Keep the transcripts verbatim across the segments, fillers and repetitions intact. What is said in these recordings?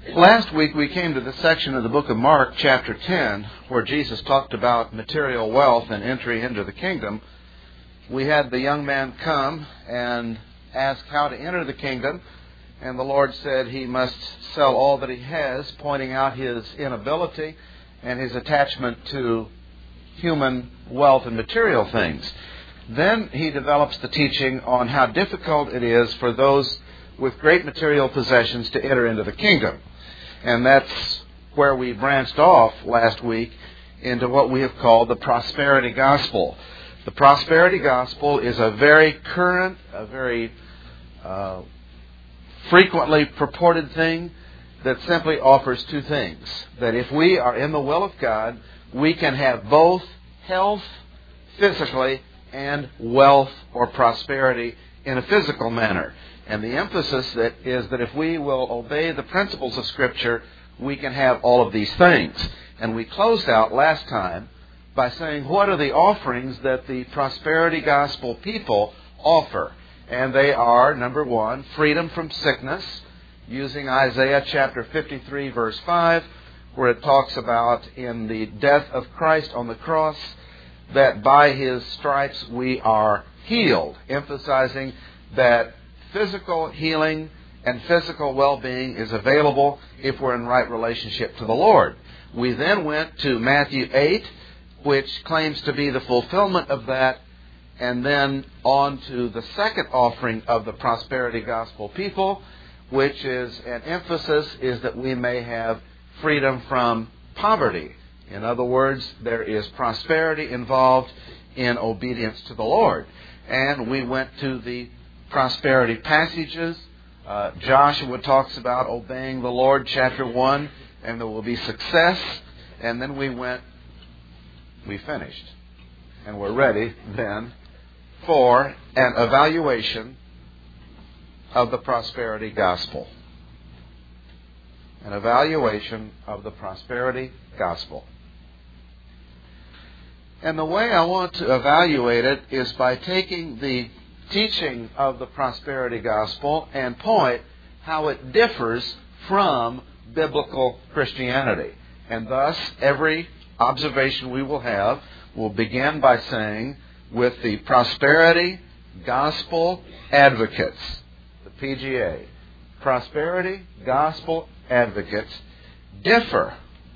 Last week we came to the section of the book of Mark, chapter ten, where Jesus talked about material wealth and entry into the kingdom. We had the young man come and ask how to enter the kingdom, and the Lord said he must sell all that he has, pointing out his inability and his attachment to human wealth and material things. Then he develops the teaching on how difficult it is for those with great material possessions to enter into the kingdom. And that's where we branched off last week into what we have called the prosperity gospel. The prosperity gospel is a very current, a very uh, frequently purported thing that simply offers two things. That if we are in the will of God, we can have both health physically and wealth or prosperity in a physical manner. And the emphasis that is that if we will obey the principles of Scripture, we can have all of these things. And we closed out last time by saying what are the offerings that the prosperity gospel people offer. And they are, number one, freedom from sickness, using Isaiah chapter fifty-three, verse five, where it talks about in the death of Christ on the cross, that by His stripes we are healed, emphasizing that physical healing and physical well-being is available if we're in right relationship to the Lord. We then went to Matthew eight, which claims to be the fulfillment of that, and then on to the second offering of the prosperity gospel people, which is an emphasis is that we may have freedom from poverty. In other words, there is prosperity involved in obedience to the Lord. And we went to the prosperity passages. Uh, Joshua talks about obeying the Lord, chapter one, and there will be success. And then we went, we finished. And we're ready then for an evaluation of the prosperity gospel. An evaluation of the prosperity gospel. And the way I want to evaluate it is by taking the teaching of the prosperity gospel and point how it differs from biblical Christianity. And thus, every observation we will have will begin by saying, with the prosperity gospel advocates, the P G A, prosperity gospel advocates differ.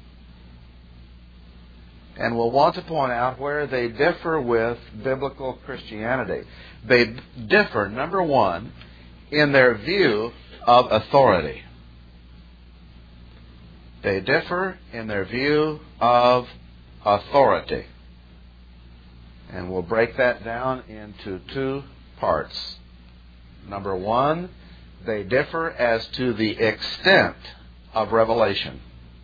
And we'll want to point out where they differ with biblical Christianity. They differ, number one, in their view of authority. They differ in their view of authority. And we'll break that down into two parts. Number one, they differ as to the extent of revelation.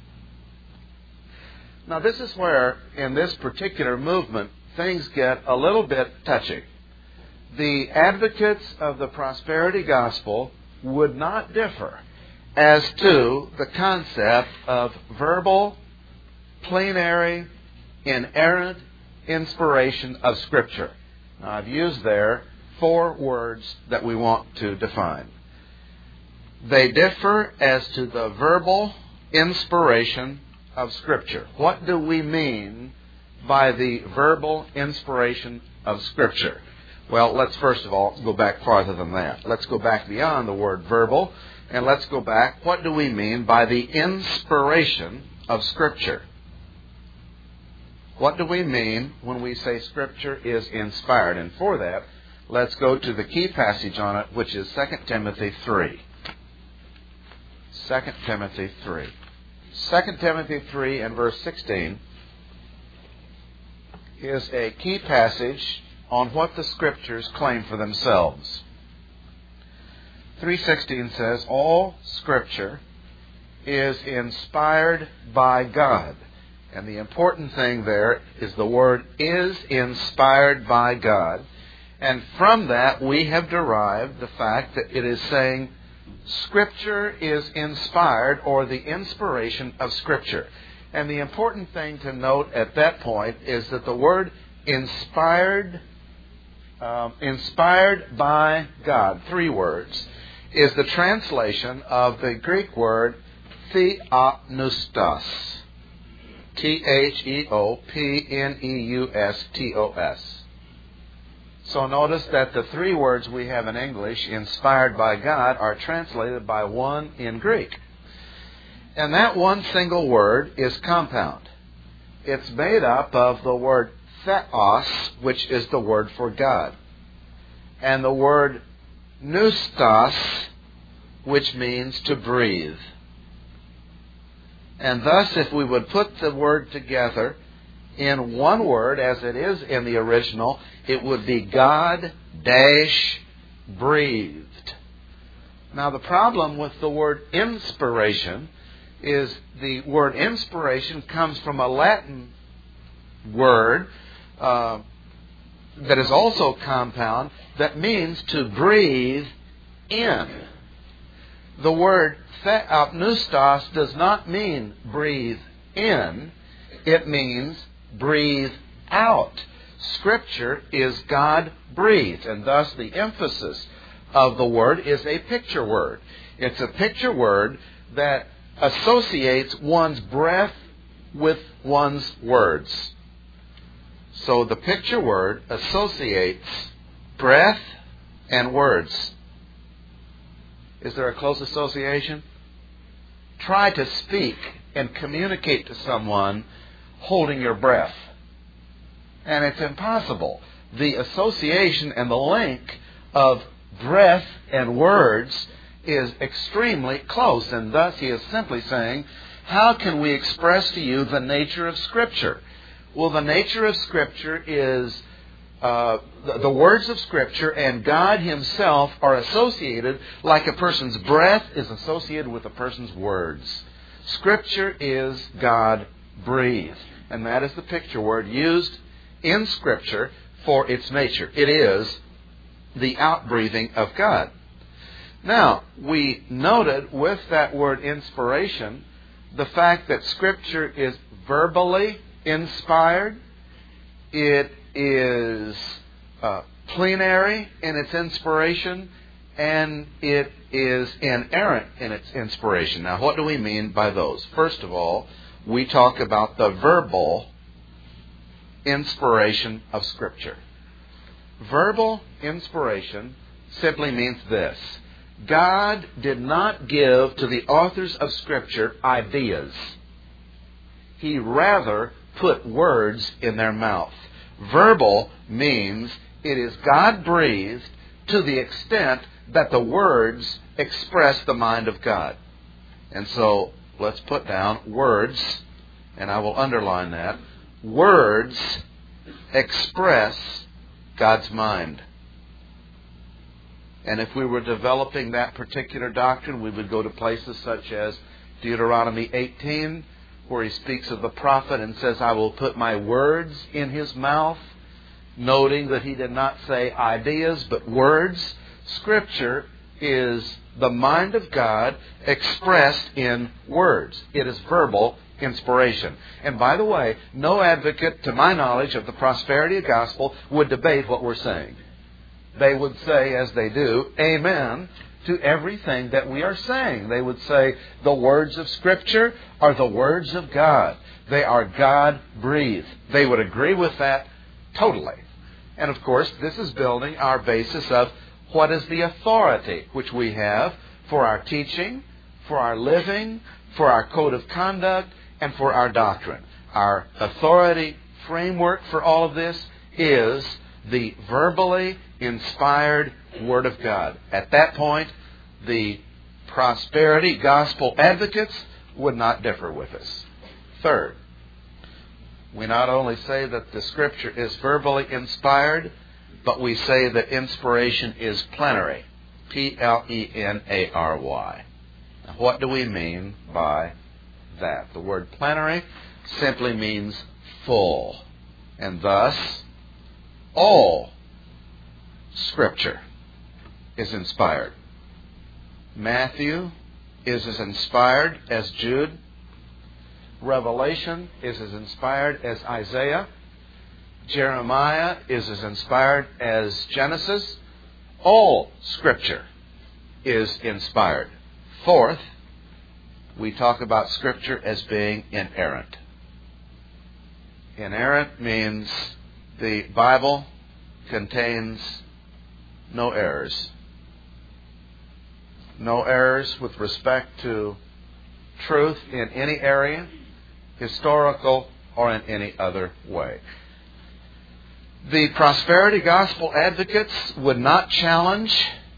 Now, this is where, in this particular movement, things get a little bit touchy. The advocates of the prosperity gospel would not differ as to the concept of verbal, plenary, inerrant inspiration of Scripture. Now, I've used there four words that we want to define. They differ as to the verbal inspiration of Scripture. What do we mean by the verbal inspiration of Scripture? Well, let's first of all go back farther than that. Let's go back beyond the word verbal, and let's go back. What do we mean by the inspiration of Scripture? What do we mean when we say Scripture is inspired? And for that, let's go to the key passage on it, which is Second Timothy three. Second Timothy three. Second Timothy three and verse sixteen is a key passage on what the Scriptures claim for themselves. three sixteen says, all Scripture is inspired by God. And the important thing there is the word is inspired by God. And from that we have derived the fact that it is saying Scripture is inspired, or the inspiration of Scripture. And the important thing to note at that point is that the word inspired, um, inspired by God, three words, is the translation of the Greek word Theopneustos. T H E O P N E U S T O S. So notice that the three words we have in English, inspired by God, are translated by one in Greek. And that one single word is compound. It's made up of the word theos, which is the word for God, and the word pneustos, which means to breathe. And thus, if we would put the word together in one word, as it is in the original, it would be God dash breathed. Now, the problem with the word inspiration is the word inspiration comes from a Latin word uh, that is also compound, that means to breathe in. The word theopneustos does not mean breathe in. It means breathe out. Scripture is God-breathed, and thus the emphasis of the word is a picture word. It's a picture word that associates one's breath with one's words. So the picture word associates breath and words. Is there a close association? Try to speak and communicate to someone holding your breath. And it's impossible. The association and the link of breath and words is extremely close. And thus he is simply saying, how can we express to you the nature of Scripture? Well, the nature of Scripture is uh, the, the words of Scripture and God Himself are associated like a person's breath is associated with a person's words. Scripture is God-breathed. And that is the picture word used in Scripture for its nature. It is the outbreathing of God. Now, we noted with that word inspiration the fact that Scripture is verbally inspired. It is uh, plenary in its inspiration, and it is inerrant in its inspiration. Now, what do we mean by those? First of all, we talk about the verbal inspiration of Scripture. Verbal inspiration simply means this: God did not give to the authors of Scripture ideas. He rather put words in their mouth. Verbal means it is God-breathed to the extent that the words express the mind of God. And so, let's put down words, and I will underline that. Words express God's mind. And if we were developing that particular doctrine, we would go to places such as Deuteronomy eighteen, where he speaks of the prophet and says, I will put my words in his mouth, noting that he did not say ideas, but words. Scripture is the mind of God expressed in words. It is verbal inspiration. And by the way, no advocate, to my knowledge, of the prosperity of gospel would debate what we're saying. They would say, as they do, amen to everything that we are saying. They would say the words of Scripture are the words of God. They are God-breathed. They would agree with that totally. And of course, this is building our basis of what is the authority which we have for our teaching, for our living, for our code of conduct, and for our doctrine. Our authority framework for all of this is the verbally inspired Word of God. At that point, the prosperity gospel advocates would not differ with us. Third, we not only say that the Scripture is verbally inspired, but we say that inspiration is plenary. P L E N A R Y. Now, what do we mean by that? The word plenary simply means full. And thus, all Scripture is inspired. Matthew is as inspired as Jude. Revelation is as inspired as Isaiah. Jeremiah is as inspired as Genesis. All Scripture is inspired. Fourth, we talk about Scripture as being inerrant. Inerrant means the Bible contains no errors. No errors with respect to truth in any area, historical, or in any other way. The prosperity gospel advocates would not challenge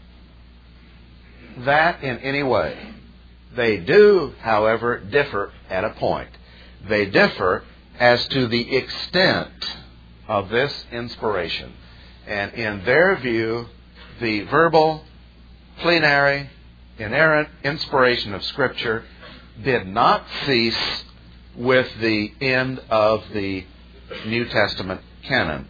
that in any way. They do, however, differ at a point. They differ as to the extent of this inspiration. And in their view, the verbal, plenary, inerrant inspiration of Scripture did not cease with the end of the New Testament canon.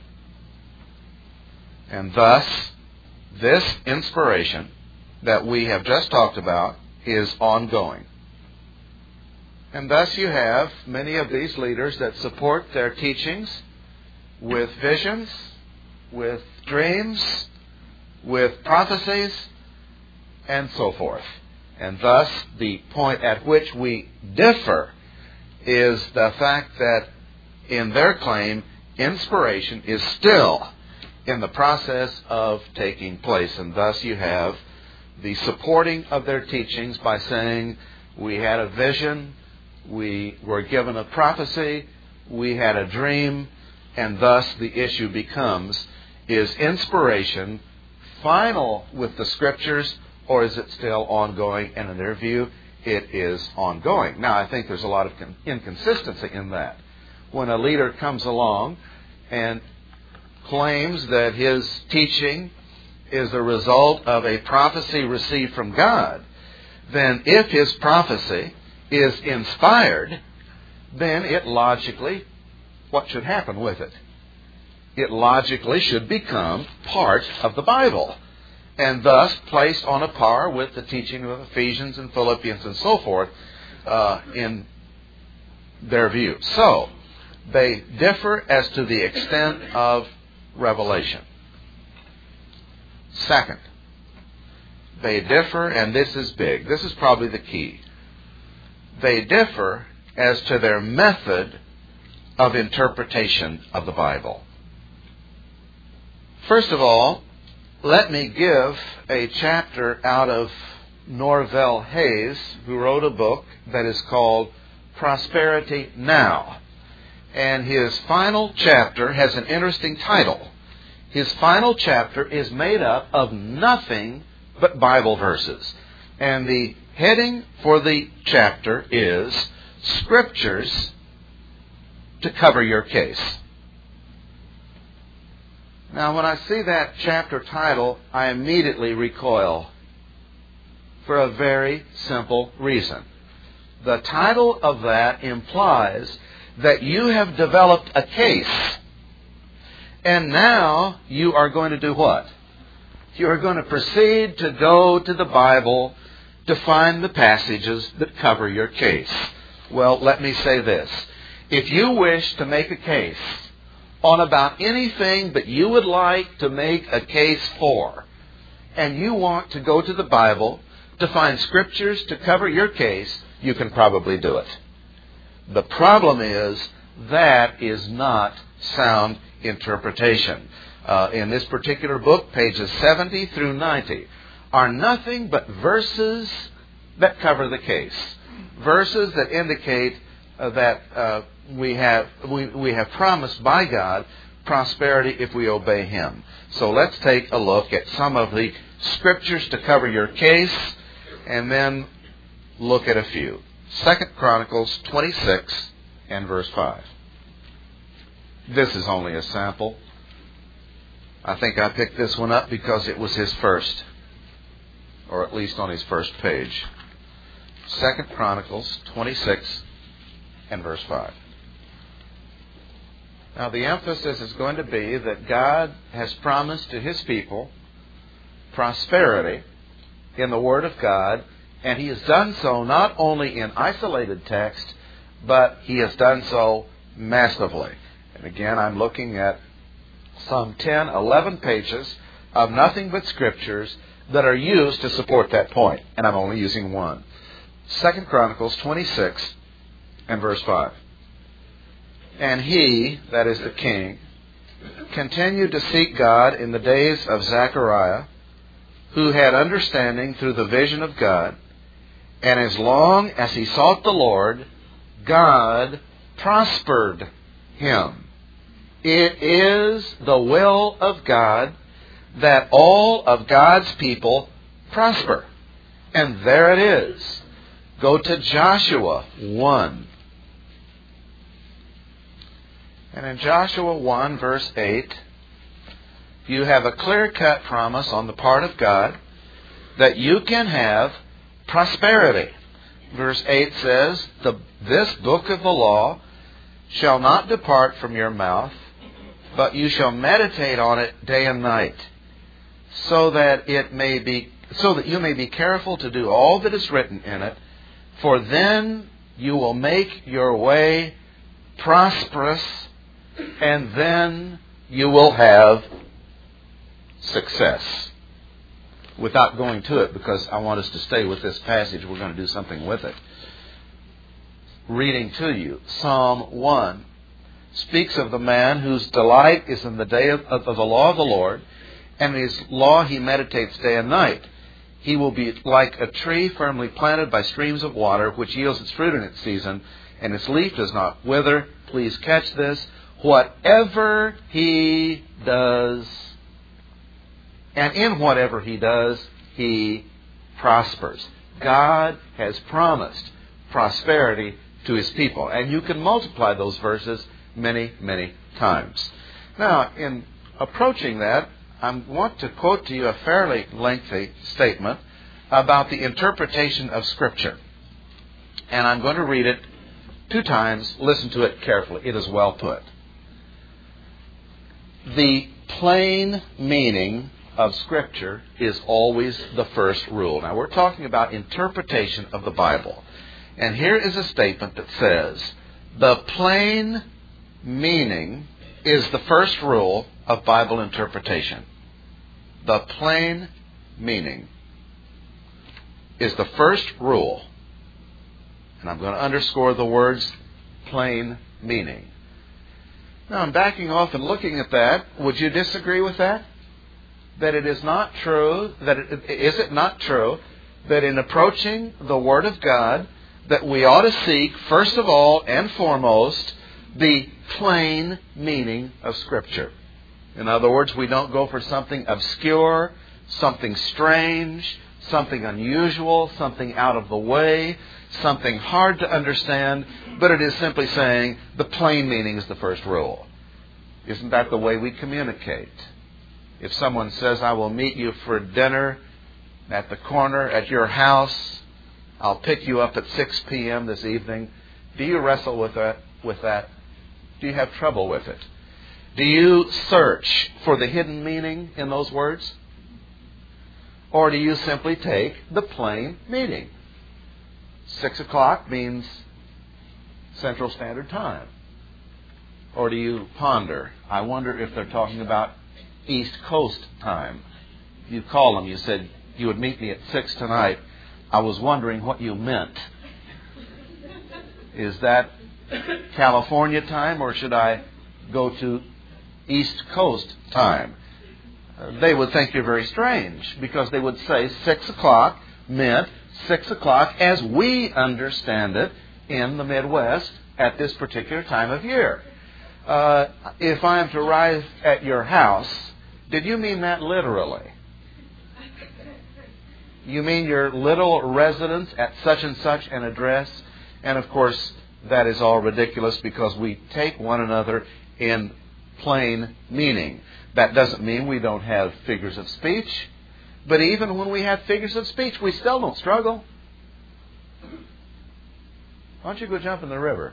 And thus, this inspiration that we have just talked about is ongoing. And thus you have many of these leaders that support their teachings with visions, with dreams, with prophecies, and so forth. And thus, the point at which we differ is the fact that in their claim, inspiration is still in the process of taking place. And thus you have the supporting of their teachings by saying, we had a vision, we were given a prophecy, we had a dream, and thus the issue becomes, is inspiration final with the Scriptures, or is it still ongoing? And in their view, it is ongoing. Now, I think there's a lot of inconsistency in that. When a leader comes along and claims that his teaching is a result of a prophecy received from God, then if his prophecy is inspired, then it logically, what should happen with it? It logically should become part of the Bible, and thus placed on a par with the teaching of Ephesians and Philippians and so forth uh, in their view. So, they differ as to the extent of revelation. Second, they differ, and this is big, this is probably the key. They differ as to their method of interpretation of the Bible. First of all, let me give a chapter out of Norvell Hayes, who wrote a book that is called Prosperity Now. And his final chapter has an interesting title. His final chapter is made up of nothing but Bible verses. And the heading for the chapter is Scriptures to Cover Your Case. Now, when I see that chapter title, I immediately recoil for a very simple reason. The title of that implies that you have developed a case, and now you are going to do what? You are going to proceed to go to the Bible to find the passages that cover your case. Well, let me say this. If you wish to make a case on about anything that you would like to make a case for, and you want to go to the Bible to find Scriptures to cover your case, you can probably do it. The problem is that is not sound interpretation. Uh, in this particular book, pages seventy through ninety are nothing but verses that cover the case. Verses that indicate uh, that uh, we have we, we have promised by God prosperity if we obey Him. So let's take a look at some of the Scriptures to cover your case, and then look at a few. Second Chronicles twenty-six and verse five. This is only a sample. I think I picked this one up because it was his first, or at least on his first page. Second Chronicles twenty-six and verse five. Now the emphasis is going to be that God has promised to His people prosperity in the Word of God, and He has done so not only in isolated text, but He has done so massively. And again, I'm looking at some ten, eleven pages of nothing but Scriptures that are used to support that point. And I'm only using one. Second Chronicles twenty-six and verse five. And he, that is the king, continued to seek God in the days of Zechariah, who had understanding through the vision of God. And as long as he sought the Lord, God prospered him. It is the will of God that all of God's people prosper. And there it is. Go to Joshua one. And in Joshua one, verse eight, you have a clear-cut promise on the part of God that you can have prosperity. Verse eight says, the, this book of the law shall not depart from your mouth, but you shall meditate on it day and night, so that it may be, so that you may be careful to do all that is written in it, for then you will make your way prosperous, and then you will have success. Without going to it, because I want us to stay with this passage, we're going to do something with it. Reading to you, Psalm one speaks of the man whose delight is in the day of, of, of the law of the Lord, and in his law he meditates day and night. He will be like a tree firmly planted by streams of water, which yields its fruit in its season, and its leaf does not wither. Please catch this. Whatever he does, and in whatever he does, he prospers. God has promised prosperity to his people. And you can multiply those verses many, many times. Now, in approaching that, I want to quote to you a fairly lengthy statement about the interpretation of Scripture. And I'm going to read it two times. Listen to it carefully. It is well put. The plain meaning of Scripture is always the first rule. Now, we're talking about interpretation of the Bible. And here is a statement that says, the plain meaning is the first rule of Bible interpretation. The plain meaning is the first rule. And I'm going to underscore the words plain meaning. Now, I'm backing off and looking at that. Would you disagree with that? That it is not true, that it, is it not true that in approaching the Word of God, that we ought to seek, first of all and foremost, the plain meaning of Scripture? In other words, we don't go for something obscure, something strange, something unusual, something out of the way, something hard to understand, but it is simply saying the plain meaning is the first rule. Isn't that the way we communicate? If someone says, I will meet you for dinner at the corner at your house, I'll pick you up at six p.m. this evening, do you wrestle with that? With that? Do you have trouble with it? Do you search for the hidden meaning in those words? Or do you simply take the plain meaning? Six o'clock means Central Standard Time. Or do you ponder, I wonder if they're talking about East Coast time? You call them, you said you would meet me at six tonight. I was wondering what you meant. Is that California time, or should I go to East Coast time? Uh, they would think you're very strange, because they would say six o'clock meant six o'clock as we understand it in the Midwest at this particular time of year. Uh, if I am to arrive at your house, did you mean that literally? You mean your little residence at such and such an address? And of course, that is all ridiculous, because we take one another in plain meaning. That doesn't mean we don't have figures of speech. But even when we have figures of speech, we still don't struggle. Why don't you go jump in the river?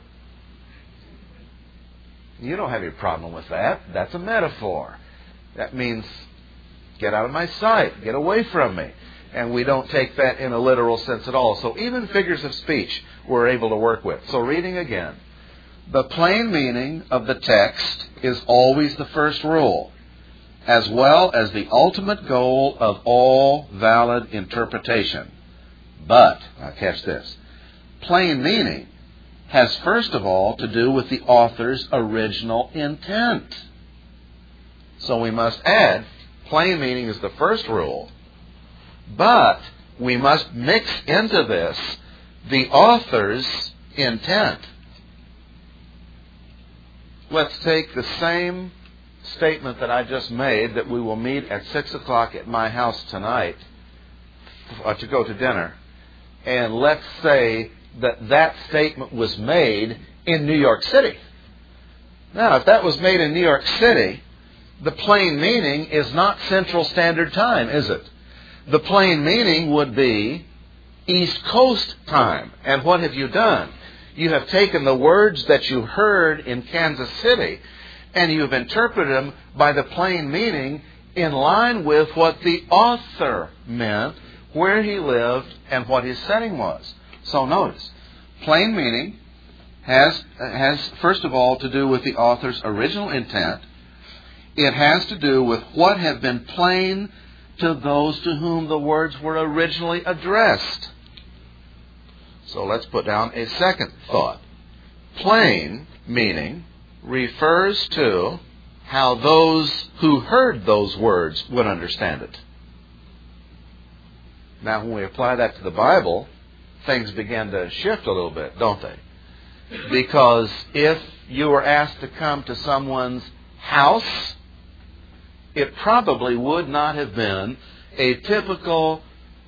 You don't have any problem with that. That's a metaphor. That means get out of my sight, get away from me. And we don't take that in a literal sense at all. So even figures of speech we're able to work with. So reading again. The plain meaning of the text is always the first rule, as well as the ultimate goal of all valid interpretation. But, now catch this, plain meaning has first of all to do with the author's original intent. So we must add, plain meaning is the first rule, but we must mix into this the author's intent. Let's take the same statement that I just made, that we will meet at six o'clock at my house tonight uh, to go to dinner, and let's say that that statement was made in New York City. Now, if that was made in New York City, the plain meaning is not Central Standard Time, is it? The plain meaning would be East Coast time. And what have you done? You have taken the words that you heard in Kansas City and you have interpreted them by the plain meaning in line with what the author meant, where he lived, and what his setting was. So notice, plain meaning has, has first of all to do with the author's original intent. It has to do with what have been plain to those to whom the words were originally addressed. So let's put down a second thought. Plain meaning refers to how those who heard those words would understand it. Now, when we apply that to the Bible, things begin to shift a little bit, don't they? Because if you were asked to come to someone's house, it probably would not have been a typical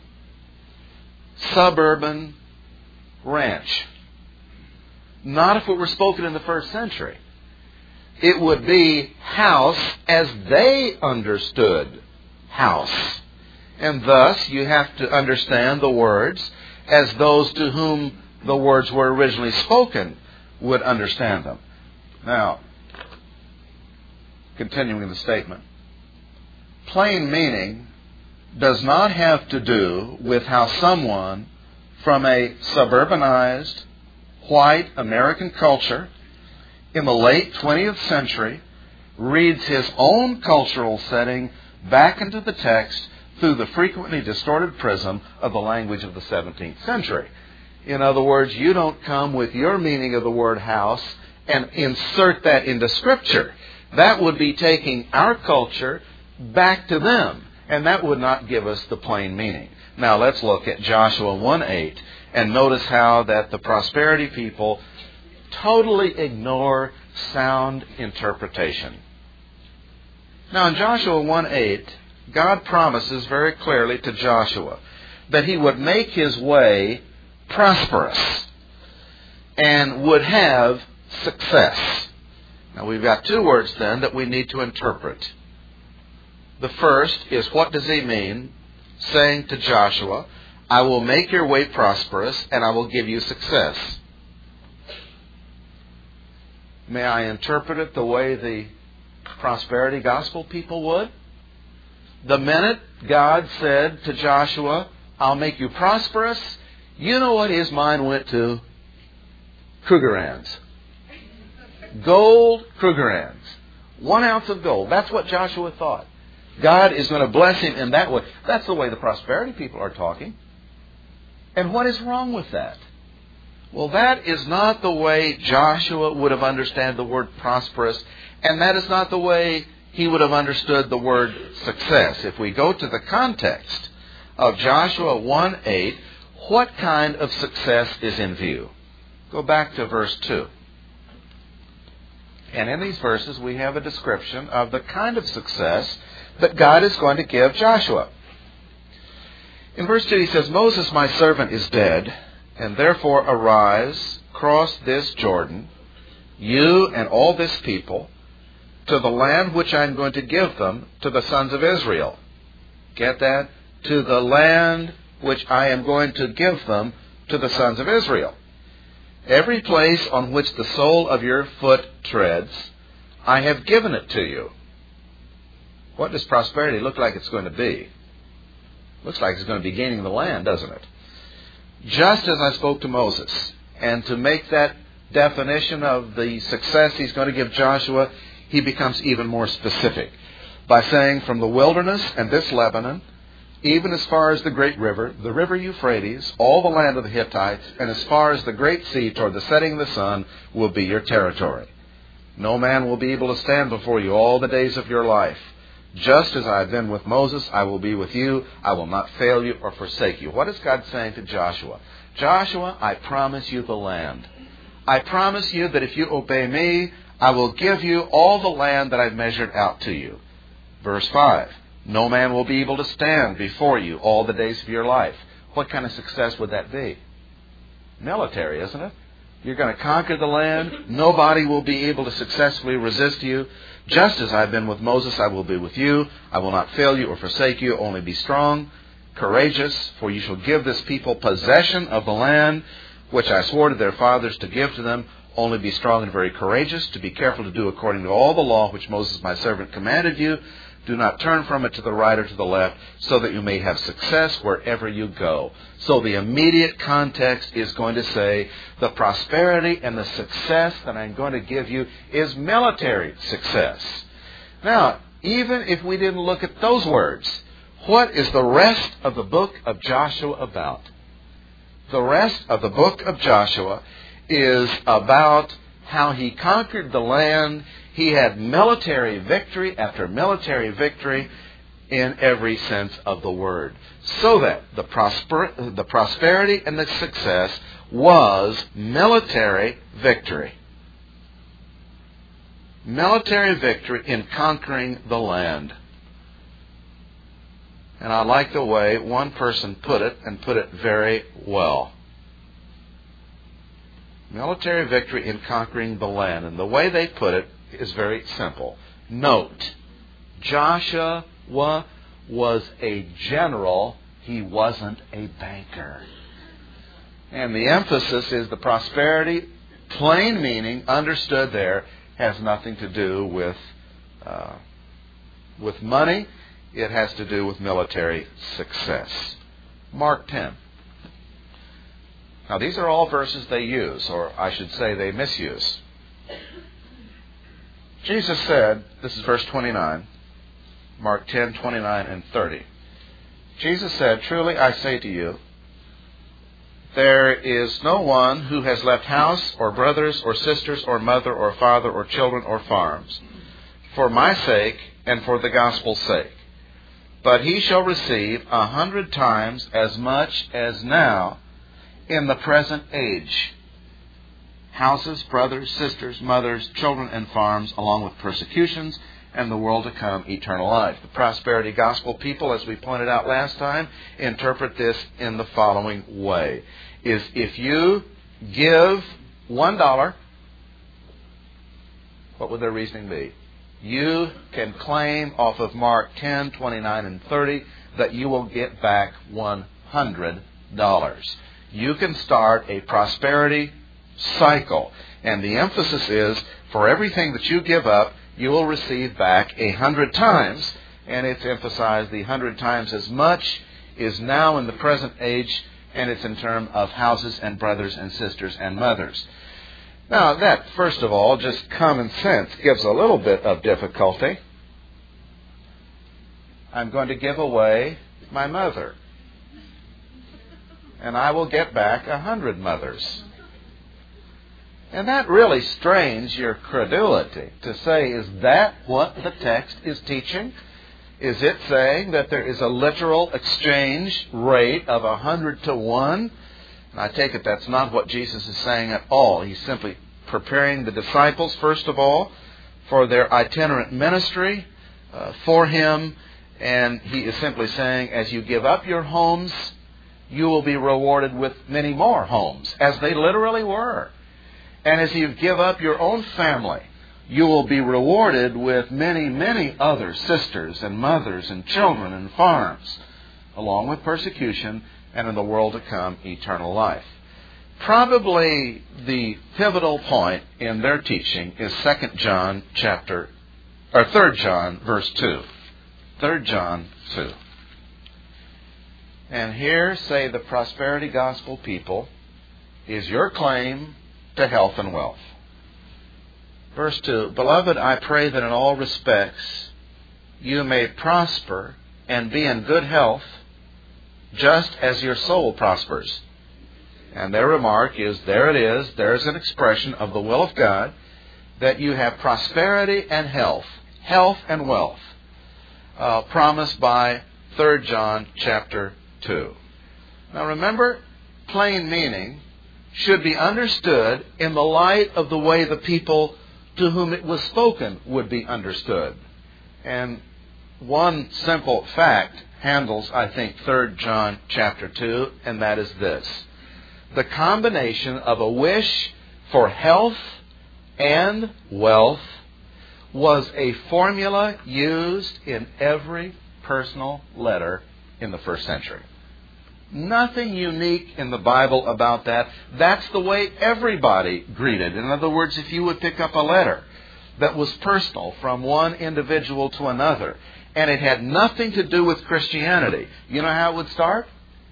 suburban ranch. Not if it were spoken in the first century. It would be house as they understood house. And thus, you have to understand the words as those to whom the words were originally spoken would understand them. Now, continuing the statement. Plain meaning does not have to do with how someone from a suburbanized, white American culture in the late twentieth century reads his own cultural setting back into the text through the frequently distorted prism of the language of the seventeenth century. In other words, you don't come with your meaning of the word house and insert that into Scripture. That would be taking our culture back to them, and that would not give us the plain meaning. Now let's look at Joshua one eight and notice how that the prosperity people totally ignore sound interpretation. Now in Joshua one eight, God promises very clearly to Joshua that he would make his way prosperous and would have success. Now we've got two words then that we need to interpret. The first is, what does he mean saying to Joshua, I will make your way prosperous and I will give you success? May I interpret it the way the prosperity gospel people would? The minute God said to Joshua, I'll make you prosperous, you know what his mind went to? Krugerrands. Gold Krugerrands. One ounce of gold. That's what Joshua thought. God is going to bless him in that way. That's the way the prosperity people are talking. And what is wrong with that? Well, that is not the way Joshua would have understood the word prosperous, and that is not the way he would have understood the word success. If we go to the context of Joshua one eight, what kind of success is in view? Go back to verse two. And in these verses we have a description of the kind of success that God is going to give Joshua. In verse two he says, Moses my servant is dead, and therefore arise, cross this Jordan, you and all this people, to the land which I am going to give them to the sons of Israel. Get that? To the land which I am going to give them to the sons of Israel. Every place on which the sole of your foot treads, I have given it to you. What does prosperity look like it's going to be? Looks like it's going to be gaining the land, doesn't it? Just as I spoke to Moses. And to make that definition of the success he's going to give Joshua, he becomes even more specific by saying, from the wilderness and this Lebanon, even as far as the great river, the river Euphrates, all the land of the Hittites, and as far as the great sea toward the setting of the sun will be your territory. No man will be able to stand before you all the days of your life. Just as I have been with Moses, I will be with you. I will not fail you or forsake you. What is God saying to Joshua? Joshua, I promise you the land. I promise you that if you obey me, I will give you all the land that I've measured out to you. Verse five, no man will be able to stand before you all the days of your life. What kind of success would that be? Military, isn't it? You're going to conquer the land. Nobody will be able to successfully resist you. Just as I've been with Moses, I will be with you. I will not fail you or forsake you. Only be strong, courageous, for you shall give this people possession of the land which I swore to their fathers to give to them. Only be strong and very courageous, to be careful to do according to all the law which Moses my servant commanded you. Do not turn from it to the right or to the left, so that you may have success wherever you go. So the immediate context is going to say, the prosperity and the success that I'm going to give you is military success. Now, even if we didn't look at those words, what is the rest of the book of Joshua about? The rest of the book of Joshua is about how he conquered the land. He had military victory after military victory in every sense of the word. So that the, prosper, the prosperity and the success was military victory. Military victory in conquering the land. And I like the way one person put it, and put it very well. Military victory in conquering the land. And the way they put it is very simple. Note, Joshua was a general. He wasn't a banker. And the emphasis is the prosperity, plain meaning, understood there, has nothing to do with uh, with money. It has to do with military success. Mark ten. Now, these are all verses they use, or I should say they misuse. Jesus said, this is verse twenty-nine, Mark ten, twenty-nine and thirty. Jesus said, truly I say to you, there is no one who has left house or brothers or sisters or mother or father or children or farms, for my sake and for the gospel's sake, but he shall receive a hundred times as much as now in the present age. Houses, brothers, sisters, mothers, children, and farms, along with persecutions, and the world to come, eternal life. The prosperity gospel people, as we pointed out last time, interpret this in the following way. Is if you give one dollar, what would their reasoning be? You can claim off of Mark ten, twenty-nine, and thirty that you will get back one hundred dollars. You can start a prosperity cycle. And the emphasis is, for everything that you give up, you will receive back a hundred times. And it's emphasized the hundred times as much is now in the present age, and it's in terms of houses and brothers and sisters and mothers. Now, that, first of all, just common sense gives a little bit of difficulty. I'm going to give away my mother, and I will get back a hundred mothers. And that really strains your credulity to say, is that what the text is teaching? Is it saying that there is a literal exchange rate of a hundred to one? And I take it that's not what Jesus is saying at all. He's simply preparing the disciples, first of all, for their itinerant ministry uh, for Him. And He is simply saying, as you give up your homes, you will be rewarded with many more homes, as they literally were. And as you give up your own family, you will be rewarded with many, many other sisters and mothers and children and farms, along with persecution, and in the world to come, eternal life. Probably the pivotal point in their teaching is Second John chapter, or Third John verse two. Third John two. And here, say the prosperity gospel people, is your claim to health and wealth. Verse two, Beloved, I pray that in all respects you may prosper and be in good health, just as your soul prospers. And their remark is, there it is, there's an expression of the will of God, that you have prosperity and health, health and wealth, uh, promised by Third John chapter two. Now remember, plain meaning should be understood in the light of the way the people to whom it was spoken would be understood. And one simple fact handles, I think, Third John chapter two, and that is this. The combination of a wish for health and wealth was a formula used in every personal letter in the first century. Nothing unique in the Bible about that. That's the way everybody greeted. In other words, if you would pick up a letter that was personal from one individual to another, and it had nothing to do with Christianity, you know how it would start?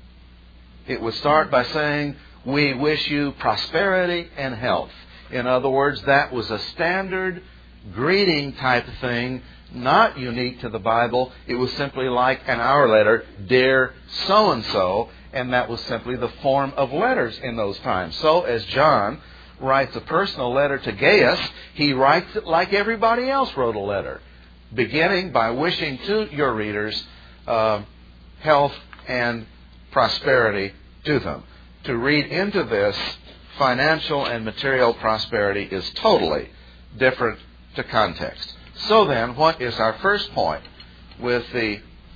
It would start by saying, we wish you prosperity and health. In other words, that was a standard greeting type of thing, not unique to the Bible. It was simply like in our letter, dear so-and-so, and that was simply the form of letters in those times. So as John writes a personal letter to Gaius, he writes it like everybody else wrote a letter, beginning by wishing to your readers uh, health and prosperity to them. To read into this, financial and material prosperity is totally different to context. So then, what is our first point with the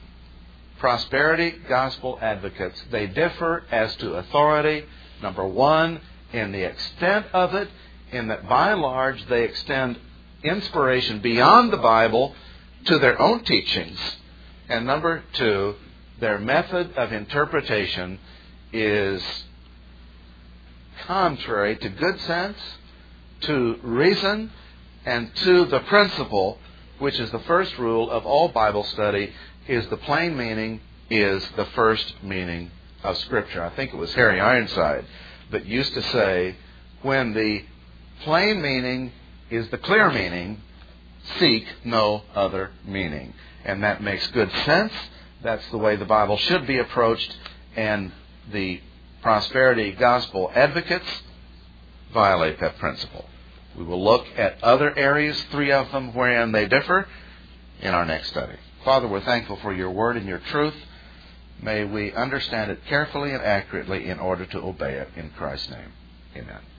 prosperity gospel advocates? They differ as to authority. Number one, in the extent of it, in that by and large they extend inspiration beyond the Bible to their own teachings. And number two, their method of interpretation is contrary to good sense, to reason, and to the principle, which is the first rule of all Bible study, is the plain meaning is the first meaning of Scripture. I think it was Harry Ironside that used to say, when the plain meaning is the clear meaning, seek no other meaning. And that makes good sense. That's the way the Bible should be approached, and the prosperity gospel advocates violate that principle. We will look at other areas, three of them, wherein they differ, in our next study. Father, we're thankful for your word and your truth. May we understand it carefully and accurately in order to obey it. In Christ's name, amen.